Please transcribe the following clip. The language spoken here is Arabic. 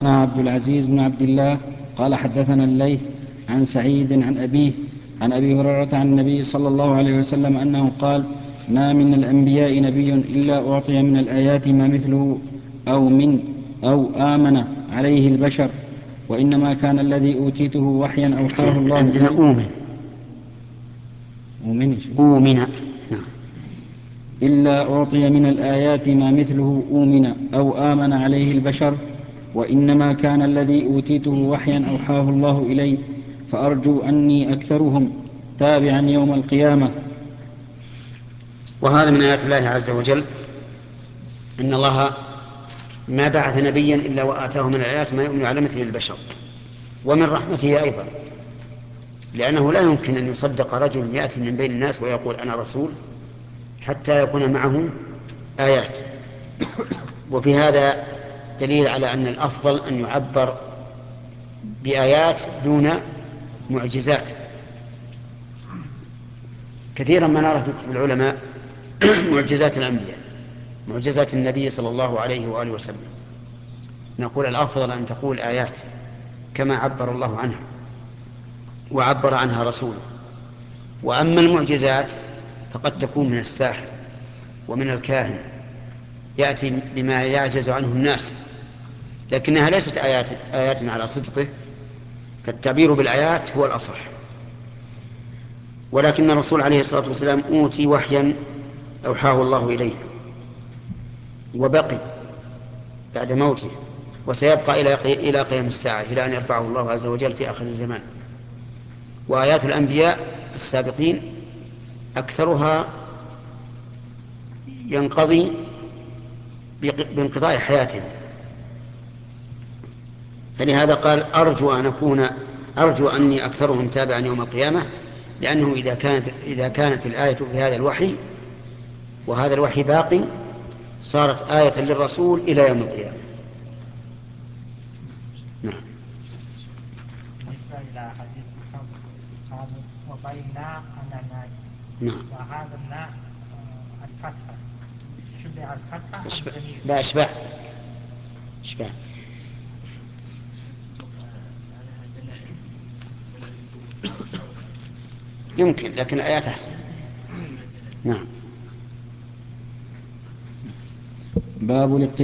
عبد العزيز بن عبد الله قال حدثنا الليث عن سعيد عن أبيه عن أبي هريرة عن النبي صلى الله عليه وسلم أنه قال: ما من الأنبياء نبي إلا أعطي من الآيات ما مثله أو آمن عليه البشر، وإنما كان الذي أوتيته وحيا أوحاه الله عندنا إلي. أؤمن. نعم. إلا أعطي من الآيات ما مثله أؤمن أو آمن عليه البشر، وإنما كان الذي أوتيته وحيا أوحاه الله إلي، فأرجو أني أكثرهم تابعا يوم القيامة. وهذا من آيات الله عز وجل، إن الله ما بعث نبيا إلا وآتاه من الآيات ما يؤمن على مثل البشر. ومن رحمته أيضا، لأنه لا يمكن أن يصدق رجل يأتي من بين الناس ويقول أنا رسول حتى يكون معه آيات. وفي هذا دليل على أن الأفضل أن يعبر بآيات دون معجزات. كثيرا ما نرى في كتب العلماء معجزات الأنبياء، معجزات النبي صلى الله عليه وآله وسلم. نقول الأفضل أن تقول آيات كما عبر الله عنها وعبر عنها رسوله. وأما المعجزات فقد تكون من الساحر ومن الكاهن، يأتي بما يعجز عنه الناس، لكنها ليست آيات على صدقه، فالتعبير بالآيات هو الأصح. ولكن الرسول عليه الصلاة والسلام أوتي وحيا أوحاه الله إليه، وبقي بعد موته، وسيبقى إلى قيام الساعة، إلى أن يرفعه الله عز وجل في آخر الزمان. وآيات الأنبياء السابقين أكثرها ينقضي بانقضاء حياتهم، فلهذا قال أرجو أني أكثرهم تابعا يوم القيامة، لأنه إذا كانت الآية بهذا الوحي وهذا الوحي باقي صارت آية للرسول إلى يوم القيامة. نعم. بالنسبة إلى حديث محمد قال وبينا أننا، نعم. وهذا الناء الفتحة شبه الفتحة الضمير. لا، إشباع. إشباع. يمكن، لكن الآيات أحسن. نعم. باب